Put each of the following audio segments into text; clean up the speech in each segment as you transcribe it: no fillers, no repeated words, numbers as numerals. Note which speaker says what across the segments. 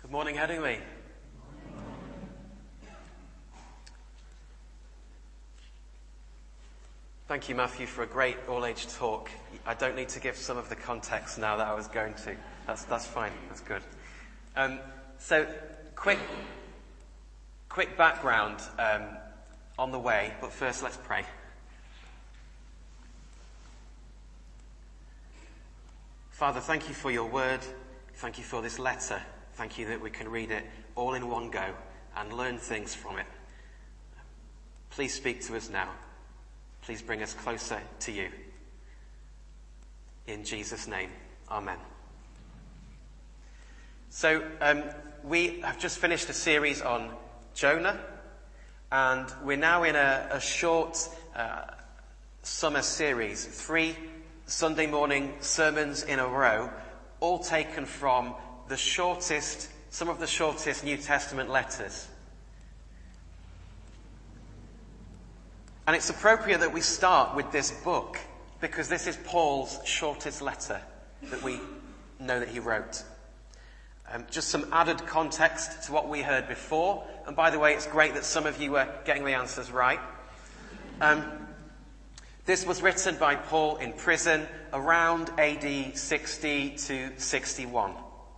Speaker 1: Good morning, Headingley. Thank you, Matthew, for a great all-age talk. I don't need to give some of the context now that I was going to. That's fine. That's good. So, quick background on the way, but first let's pray. Father, thank you for your word. Thank you for this letter. Thank you that we can read it all in one go and learn things from it. Please speak to us now. Please bring us closer to you. In Jesus' name, amen. So, we have just finished a series on Jonah, and we're now in a short summer series, 3 Sunday morning sermons in a row, all taken from some of the shortest New Testament letters. And it's appropriate that we start with this book, because this is Paul's shortest letter that we know that he wrote. Just some added context to what we heard before. And by the way, it's great that some of you were getting the answers right. This was written by Paul in prison around AD 60 to 61.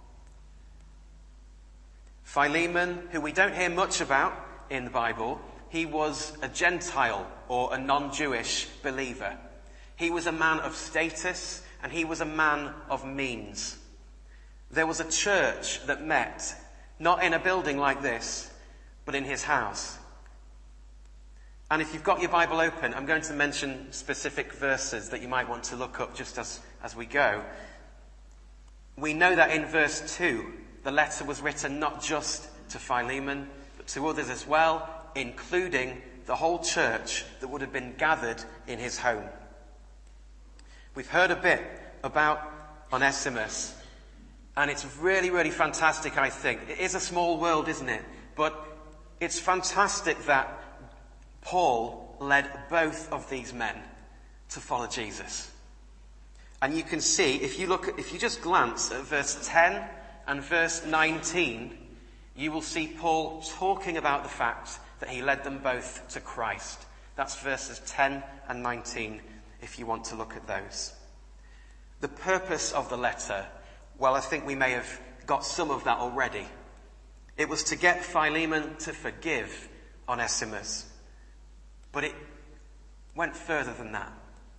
Speaker 1: Philemon, who we don't hear much about in the Bible, he was a Gentile or a non-Jewish believer. He was a man of status and he was a man of means. There was a church that met, not in a building like this, but in his house. And if you've got your Bible open, I'm going to mention specific verses that you might want to look up just as we go. We know that in verse 2, the letter was written not just to Philemon, but to others as well, including the whole church that would have been gathered in his home. We've heard a bit about Onesimus, and it's really, really fantastic, I think. It is a small world, isn't it? But it's fantastic that Paul led both of these men to follow Jesus. And you can see, if you just glance at verse 10 and verse 19, you will see Paul talking about the fact that he led them both to Christ. That's verses 10 and 19, if you want to look at those. The purpose of the letter, well, I think we may have got some of that already. It was to get Philemon to forgive Onesimus. But it went further than that.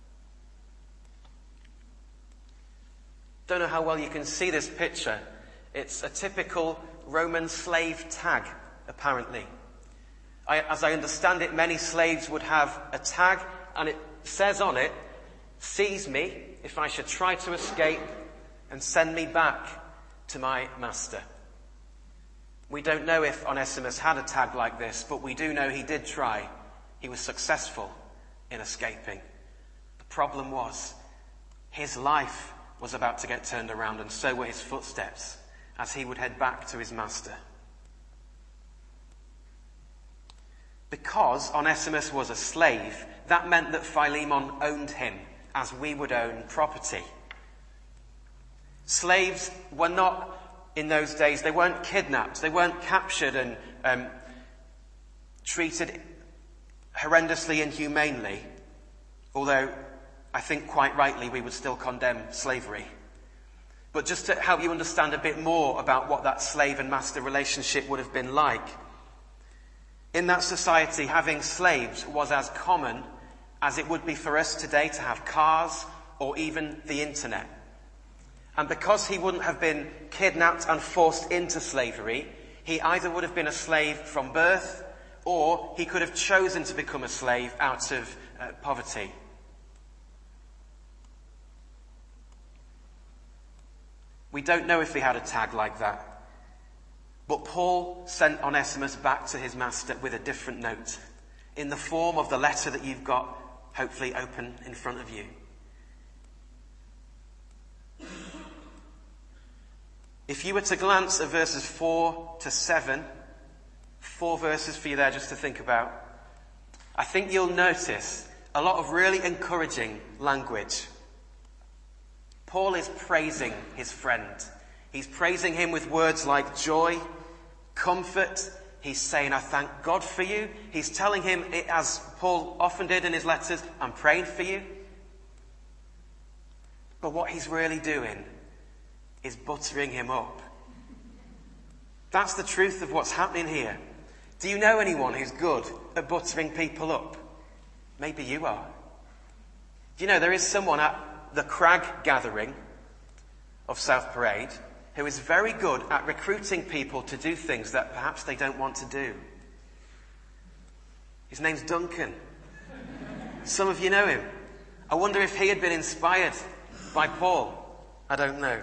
Speaker 1: Don't know how well you can see this picture. It's a typical Roman slave tag, apparently. As I understand it, many slaves would have a tag, and it says on it, "Seize me if I should try to escape, and send me back to my master." We don't know if Onesimus had a tag like this, but we do know he did try. He was successful in escaping. The problem was, his life was about to get turned around, and so were his footsteps, as he would head back to his master. Because Onesimus was a slave, that meant that Philemon owned him, as we would own property. Slaves were not, in those days, they weren't kidnapped, they weren't captured and treated horrendously and inhumanely, although I think quite rightly we would still condemn slavery. But just to help you understand a bit more about what that slave and master relationship would have been like, in that society, having slaves was as common as it would be for us today to have cars or even the internet. And because he wouldn't have been kidnapped and forced into slavery, he either would have been a slave from birth, or he could have chosen to become a slave out of poverty. We don't know if he had a tag like that. But Paul sent Onesimus back to his master with a different note, in the form of the letter that you've got, hopefully, open in front of you. If you were to glance at verses 4 to 7, 4 verses for you there just to think about, I think you'll notice a lot of really encouraging language. Paul is praising his friend. He's praising him with words like joy, comfort. He's saying, I thank God for you. He's telling him, as Paul often did in his letters, I'm praying for you. But what he's really doing is buttering him up. That's the truth of what's happening here. Do you know anyone who's good at buttering people up? Maybe you are. Do you know there is someone at the Crag gathering of South Parade who is very good at recruiting people to do things that perhaps they don't want to do? His name's Duncan. Some of you know him. I wonder if he had been inspired by Paul. I don't know.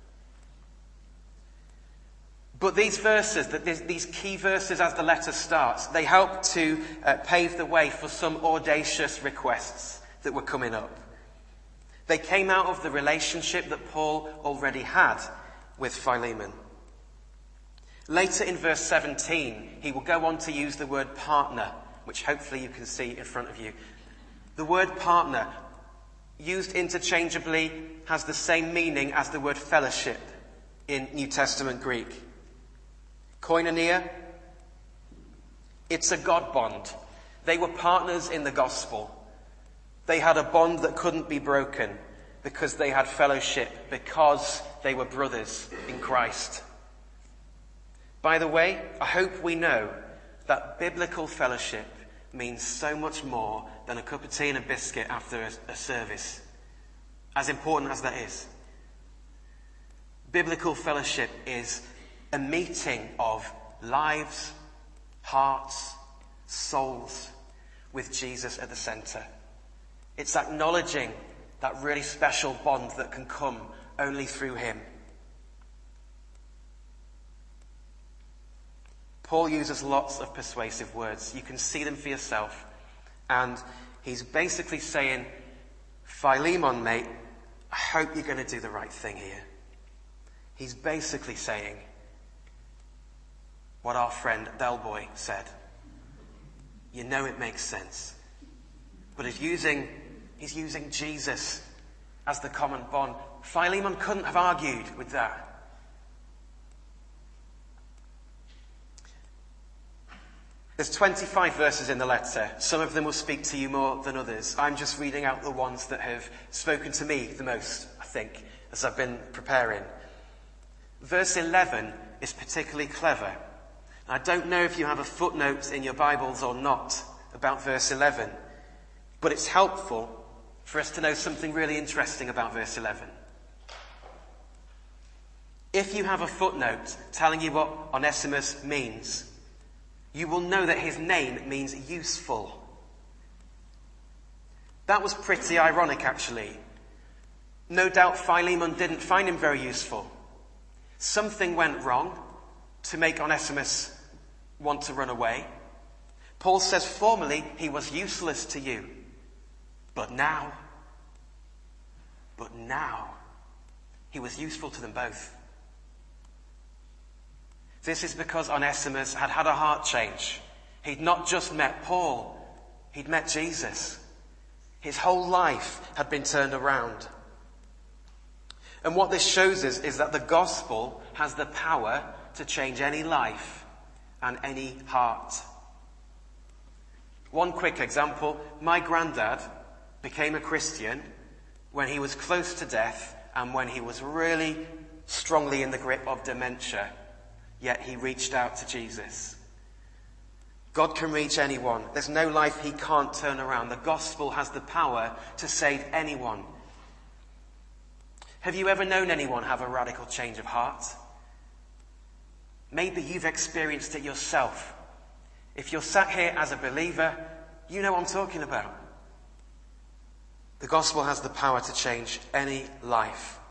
Speaker 1: But these verses, these key verses as the letter starts, they help to pave the way for some audacious requests that were coming up. They came out of the relationship that Paul already had with Philemon. Later in verse 17, he will go on to use the word partner, which hopefully you can see in front of you. The word partner, used interchangeably, has the same meaning as the word fellowship in New Testament Greek. Koinonia, it's a God bond. They were partners in the gospel. They had a bond that couldn't be broken because they had fellowship, because they were brothers in Christ. By the way, I hope we know that biblical fellowship means so much more than a cup of tea and a biscuit after a service, as important as that is. Biblical fellowship is a meeting of lives, hearts, souls, with Jesus at the centre. It's acknowledging that really special bond that can come only through him. Paul uses lots of persuasive words. You can see them for yourself. And he's basically saying, Philemon, mate, I hope you're going to do the right thing here. He's basically saying what our friend Delboy said. You know it makes sense. But he's using Jesus as the common bond. Philemon couldn't have argued with that. There's 25 verses in the letter. Some of them will speak to you more than others. I'm just reading out the ones that have spoken to me the most, I think, as I've been preparing. Verse 11 is particularly clever. I don't know if you have a footnote in your Bibles or not about verse 11, but it's helpful for us to know something really interesting about verse 11. If you have a footnote telling you what Onesimus means, you will know that his name means useful. That was pretty ironic, actually. No doubt Philemon didn't find him very useful. Something went wrong to make Onesimus want to run away. Paul says formerly he was useless to you, but now he was useful to them both. This is because Onesimus had had a heart change. He'd not just met Paul, he'd met Jesus. His whole life had been turned around. And what this shows us is that the gospel has the power to change any life and any heart. One quick example, my granddad became a Christian when he was close to death and when he was really strongly in the grip of dementia, yet he reached out to Jesus. God can reach anyone. There's no life he can't turn around. The gospel has the power to save anyone. Have you ever known anyone have a radical change of heart? Maybe you've experienced it yourself. If you're sat here as a believer, you know what I'm talking about. The gospel has the power to change any life.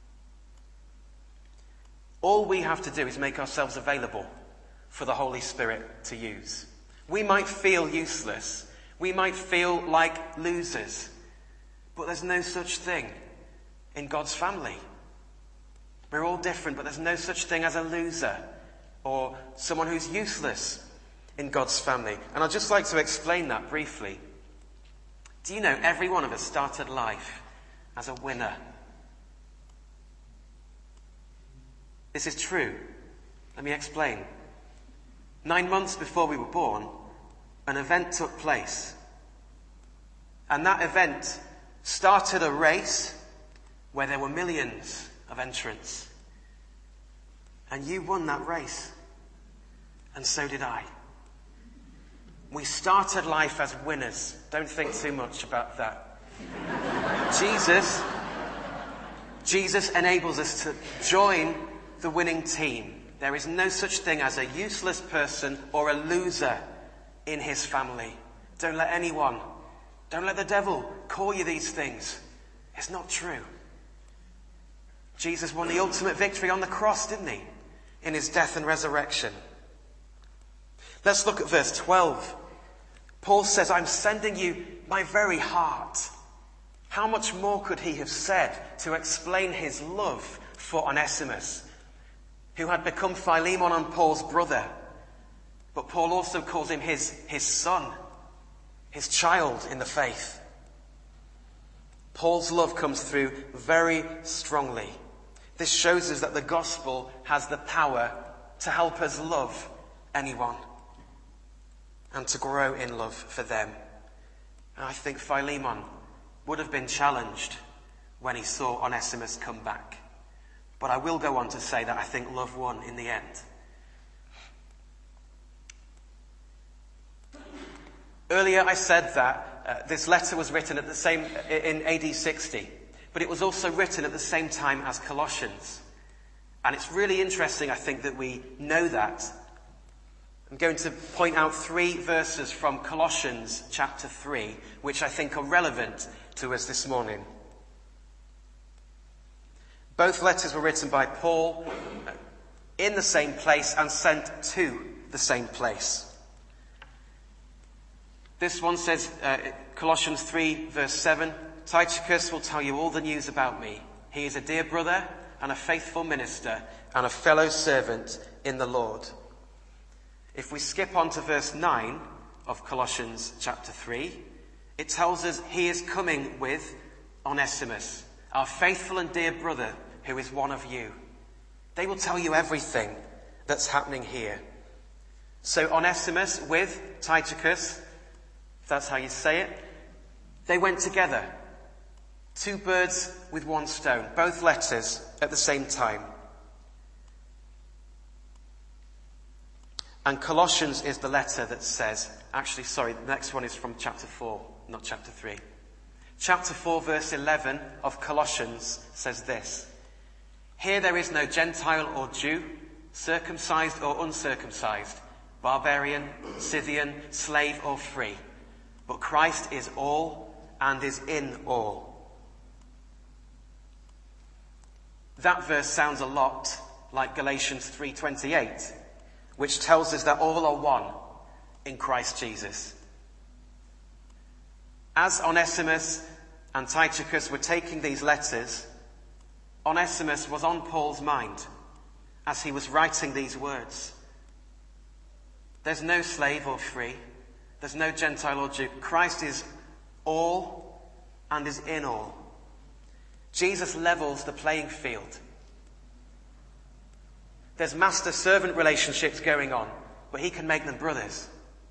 Speaker 1: All we have to do is make ourselves available for the Holy Spirit to use. We might feel useless. We might feel like losers. But there's no such thing in God's family. We're all different, but there's no such thing as a loser or someone who's useless in God's family. And I'd just like to explain that briefly. Do you know every one of us started life as a winner? This is true. Let me explain. 9 months before we were born, an event took place. And that event started a race where there were millions of entrants. And you won that race. And so did I. We started life as winners. Don't think too much about that. Jesus enables us to join the winning team. There is no such thing as a useless person or a loser in his family. Don't let the devil call you these things. It's not true. Jesus won the ultimate victory on the cross, didn't he? In his death and resurrection. Let's look at verse 12. Paul says, I'm sending you my very heart. How much more could he have said to explain his love for Onesimus, who had become Philemon and Paul's brother? But Paul also calls him his son, his child in the faith. Paul's love comes through very strongly. This shows us that the gospel has the power to help us love anyone and to grow in love for them. And I think Philemon would have been challenged when he saw Onesimus come back. But I will go on to say that I think love won in the end. Earlier I said that this letter was written in AD 60, but it was also written at the same time as Colossians. And it's really interesting, I think, that we know that. I'm going to point out 3 verses from Colossians chapter 3, which I think are relevant to us this morning. Both letters were written by Paul in the same place and sent to the same place. This one says, Colossians 3 verse 7, Tychicus will tell you all the news about me. He is a dear brother and a faithful minister and a fellow servant in the Lord. If we skip on to verse 9 of Colossians chapter 3, it tells us he is coming with Onesimus, our faithful and dear brother who is one of you. They will tell you everything that's happening here. So Onesimus with Tychicus, if that's how you say it, they went together. 2 birds with one stone, both letters at the same time. And Colossians is the letter that says, the next one is from chapter 4, not chapter 3. Chapter 4 verse 11 of Colossians says this, here there is no Gentile or Jew, circumcised or uncircumcised, barbarian, Scythian, slave or free, but Christ is all and is in all. That verse sounds a lot like Galatians 3:28, which tells us that all are one in Christ Jesus. As Onesimus and Tychicus were taking these letters, Onesimus was on Paul's mind as he was writing these words. There's no slave or free. There's no Gentile or Jew. Christ is all and is in all. Jesus levels the playing field. There's master-servant relationships going on, but he can make them brothers.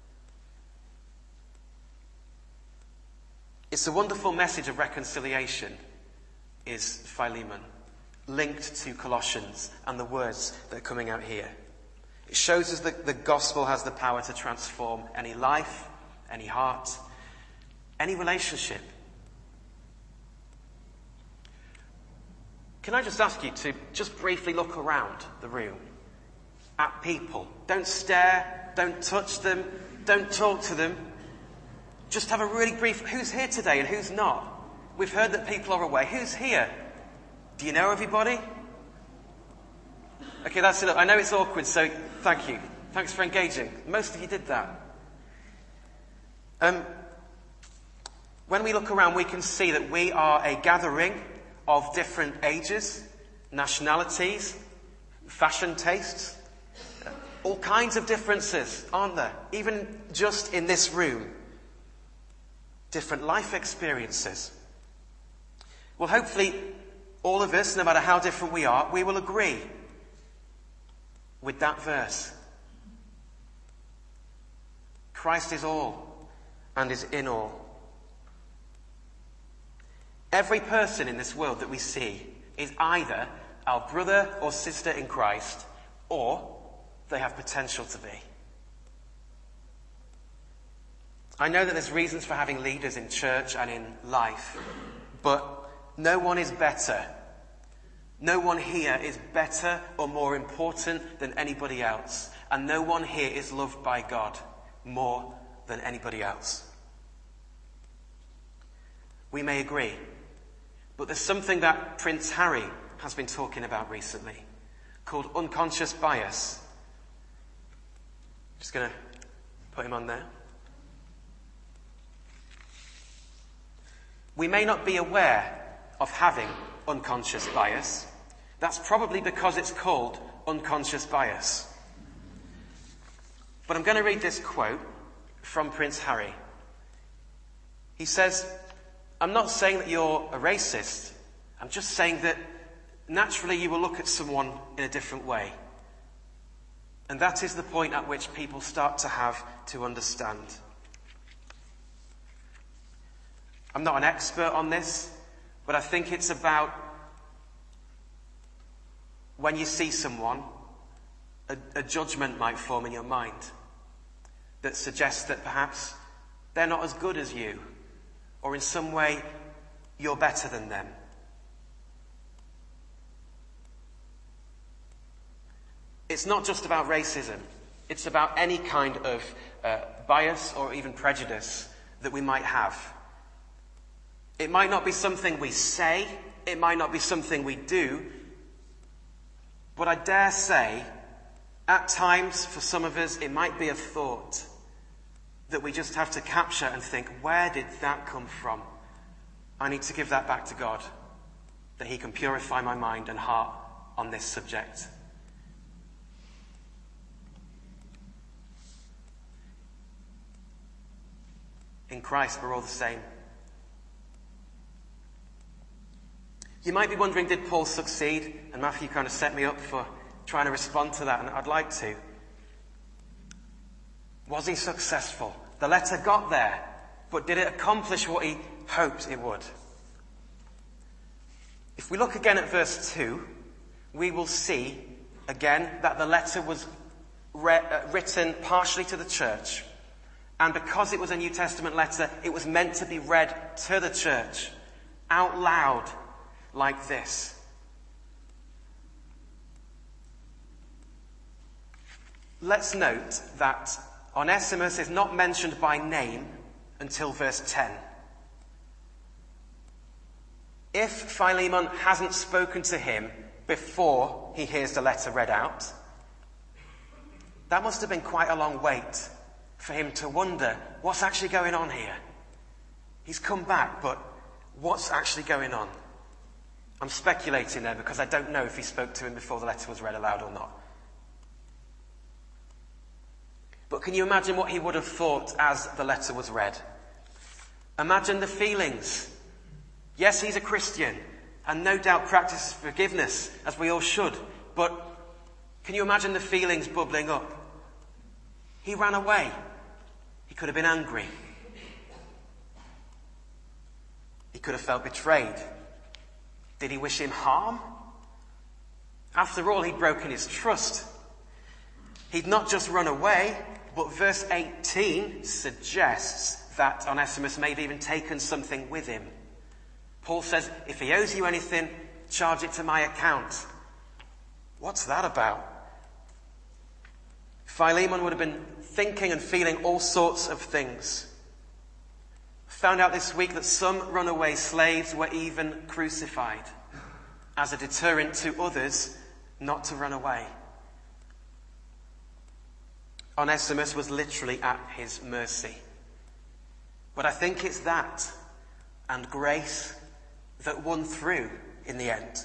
Speaker 1: It's a wonderful message of reconciliation, is Philemon, linked to Colossians and the words that are coming out here. It shows us that the gospel has the power to transform any life, any heart, any relationship. Can I just ask you to just briefly look around the room at people? Don't stare, don't touch them, don't talk to them. Just have a really brief, who's here today and who's not? We've heard that people are away. Who's here? Do you know everybody? Okay, that's it. I know it's awkward, so thank you. Thanks for engaging. Most of you did that. When we look around, we can see that we are a gathering of different ages, nationalities, fashion tastes, all kinds of differences, aren't there? Even just in this room, different life experiences. Well, hopefully, all of us, no matter how different we are, we will agree with that verse. Christ is all and is in all. Every person in this world that we see is either our brother or sister in Christ, or they have potential to be. I know that there's reasons for having leaders in church and in life, but no one is better. No one here is better or more important than anybody else. And no one here is loved by God more than anybody else. We may agree, but there's something that Prince Harry has been talking about recently called unconscious bias. Just going to put him on there. We may not be aware of having unconscious bias. That's probably because it's called unconscious bias. But I'm going to read this quote from Prince Harry. He says, "I'm not saying that you're a racist. I'm just saying that naturally you will look at someone in a different way. And that is the point at which people start to have to understand." I'm not an expert on this, but I think it's about when you see someone, a judgment might form in your mind that suggests that perhaps they're not as good as you, or in some way you're better than them. It's not just about racism. It's about any kind of bias or even prejudice that we might have. It might not be something we say, it might not be something we do, but I dare say, at times, for some of us, it might be a thought that we just have to capture and think, where did that come from? I need to give that back to God, that He can purify my mind and heart on this subject. In Christ, we're all the same. You might be wondering, did Paul succeed? And Matthew kind of set me up for trying to respond to that, and I'd like to. Was he successful? The letter got there, but did it accomplish what he hoped it would? If we look again at verse 2, we will see again that the letter was written partially to the church. And because it was a New Testament letter, it was meant to be read to the church out loud like this. Let's note that Onesimus is not mentioned by name until verse 10. If Philemon hasn't spoken to him before he hears the letter read out, that must have been quite a long wait for him to wonder, what's actually going on here? He's come back, but what's actually going on? I'm speculating there because I don't know if he spoke to him before the letter was read aloud or not. But can you imagine what he would have thought as the letter was read? Imagine the feelings. Yes, he's a Christian and no doubt practices forgiveness, as we all should. But can you imagine the feelings bubbling up? He ran away. He could have been angry. He could have felt betrayed. Did he wish him harm? After all, he'd broken his trust. He'd not just run away, but verse 18 suggests that Onesimus may have even taken something with him. Paul says, if he owes you anything, charge it to my account. What's that about? Philemon would have been thinking and feeling all sorts of things. Found out this week that some runaway slaves were even crucified as a deterrent to others not to run away. Onesimus was literally at his mercy. But I think it's that and grace that won through in the end.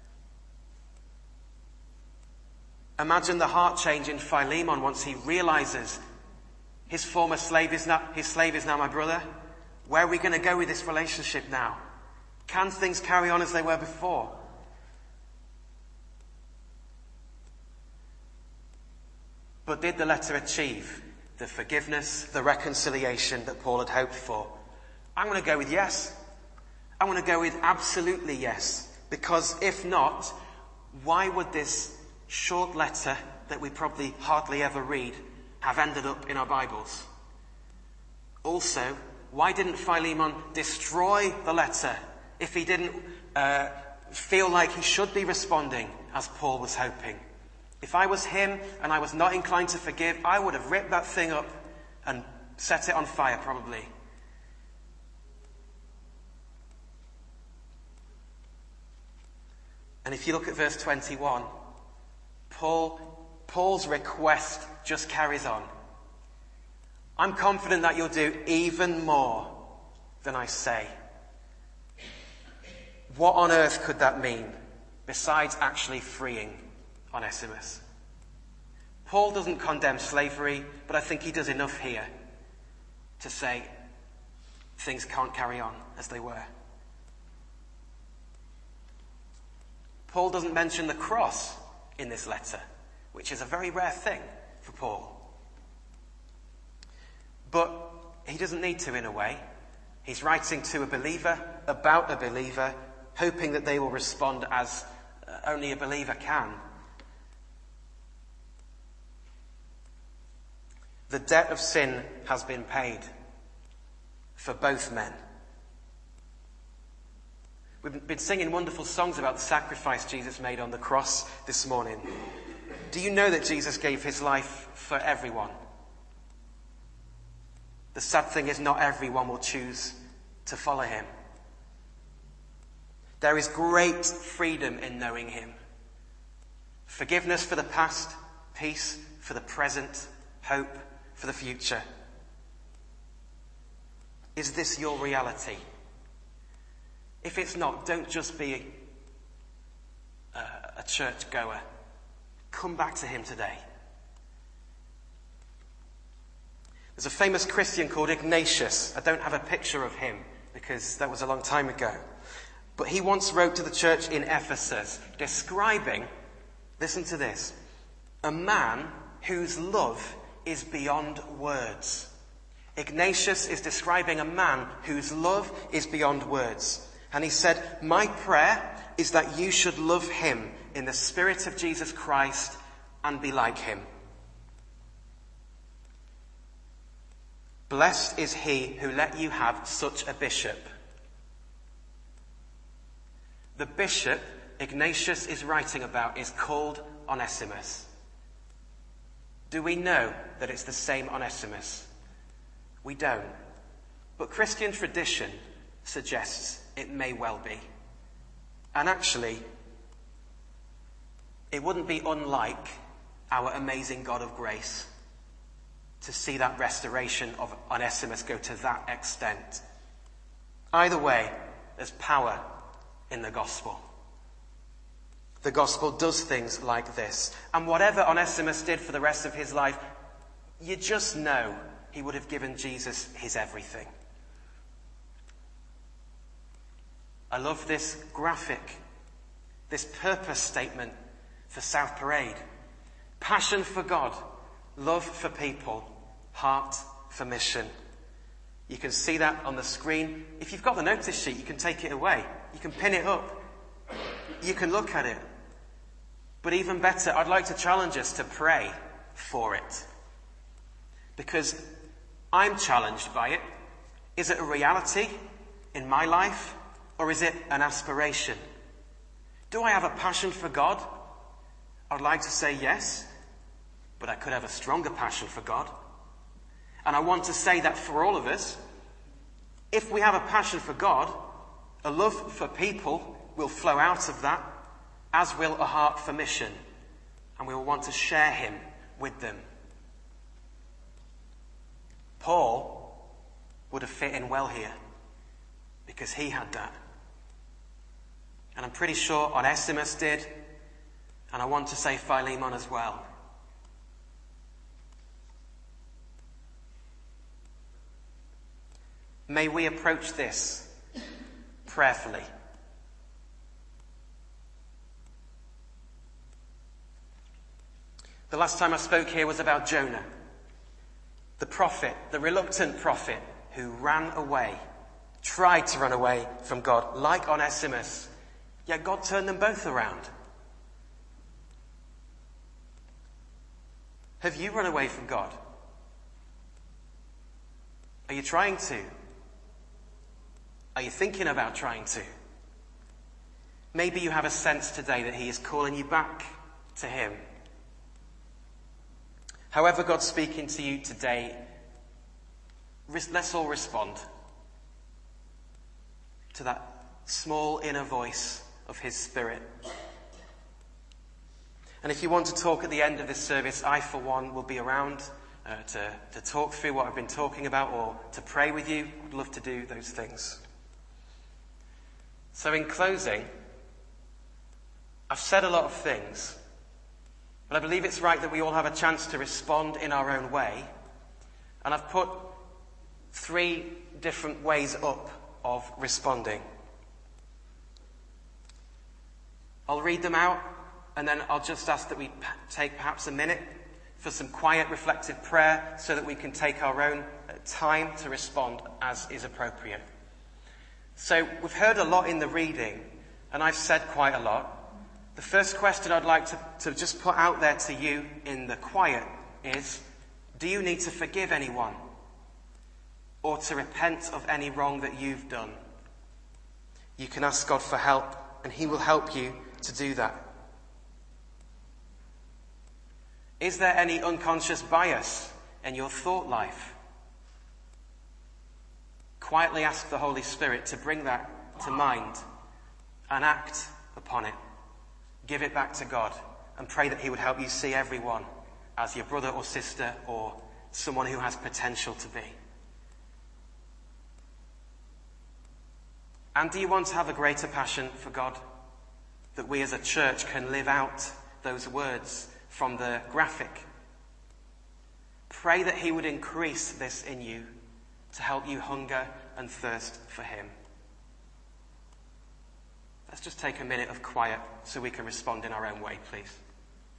Speaker 1: Imagine the heart change in Philemon once he realizes his former slave is now my brother. Where are we going to go with this relationship now? Can things carry on as they were before? But did the letter achieve the forgiveness, the reconciliation that Paul had hoped for? I'm going to go with yes. I'm going to go with absolutely yes. Because if not, why would this short letter that we probably hardly ever read have ended up in our Bibles? Also, why didn't Philemon destroy the letter if he didn't feel like he should be responding as Paul was hoping? If I was him and I was not inclined to forgive, I would have ripped that thing up and set it on fire probably. And if you look at verse 21, Paul's request just carries on. I'm confident that you'll do even more than I say. What on earth could that mean besides actually freeing Onesimus? Paul doesn't condemn slavery, but I think he does enough here to say things can't carry on as they were. Paul doesn't mention the cross in this letter, which is a very rare thing for Paul. But he doesn't need to, in a way. He's writing to a believer, about a believer, hoping that they will respond as only a believer can. The debt of sin has been paid for both men. We've been singing wonderful songs about the sacrifice Jesus made on the cross this morning. Do you know that Jesus gave his life for everyone? The sad thing is not everyone will choose to follow him. There is great freedom in knowing him. Forgiveness for the past, peace for the present, hope for the future. Is this your reality? If it's not, don't just be a church goer. Come back to him today. There's a famous Christian called Ignatius. I don't have a picture of him because that was a long time ago. But he once wrote to the church in Ephesus describing, listen to this, a man whose love is beyond words. Ignatius is describing a man whose love is beyond words. And he said, my prayer is that you should love him in the spirit of Jesus Christ and be like him. Blessed is he who let you have such a bishop. The bishop Ignatius is writing about is called Onesimus. Do we know that it's the same Onesimus? We don't. But Christian tradition suggests it may well be. And actually, it wouldn't be unlike our amazing God of grace to see that restoration of Onesimus go to that extent. Either way, there's power in the gospel. The gospel does things like this. And whatever Onesimus did for the rest of his life, you just know he would have given Jesus his everything. I love this graphic, this purpose statement for South Parade. Passion for God, love for people, heart for mission. You can see that on the screen. If you've got the notice sheet, you can take it away. You can pin it up. You can look at it. But even better, I'd like to challenge us to pray for it. Because I'm challenged by it. Is it a reality in my life? Or is it an aspiration? Do I have a passion for God? I'd like to say yes, but I could have a stronger passion for God. And I want to say that for all of us, if we have a passion for God, a love for people will flow out of that, as will a heart for mission. And we will want to share him with them. Paul would have fit in well here, because he had that. And I'm pretty sure Onesimus did. And I want to say Philemon as well. May we approach this prayerfully. The last time I spoke here was about Jonah, the prophet, the reluctant prophet who ran away, tried to run away from God, like Onesimus, yet God turned them both around. Have you run away from God? Are you trying to? Are you thinking about trying to? Maybe you have a sense today that he is calling you back to him. However God's speaking to you today, let's all respond to that small inner voice of his Spirit. And if you want to talk at the end of this service, I, for one, will be around to talk through what I've been talking about or to pray with you. I'd love to do those things. So in closing, I've said a lot of things, but I believe it's right that we all have a chance to respond in our own way. And I've put 3 different ways up of responding. I'll read them out, and then I'll just ask that we take perhaps a minute for some quiet, reflective prayer so that we can take our own time to respond as is appropriate. So we've heard a lot in the reading, and I've said quite a lot. The first question I'd like to just put out there to you in the quiet is, do you need to forgive anyone or to repent of any wrong that you've done? You can ask God for help, and he will help you to do that. Is there any unconscious bias in your thought life? Quietly ask the Holy Spirit to bring that to mind and act upon it. Give it back to God and pray that he would help you see everyone as your brother or sister or someone who has potential to be. And do you want to have a greater passion for God? That we as a church can live out those words from the graphic. Pray that he would increase this in you to help you hunger and thirst for him. Let's just take a minute of quiet so we can respond in our own way, please.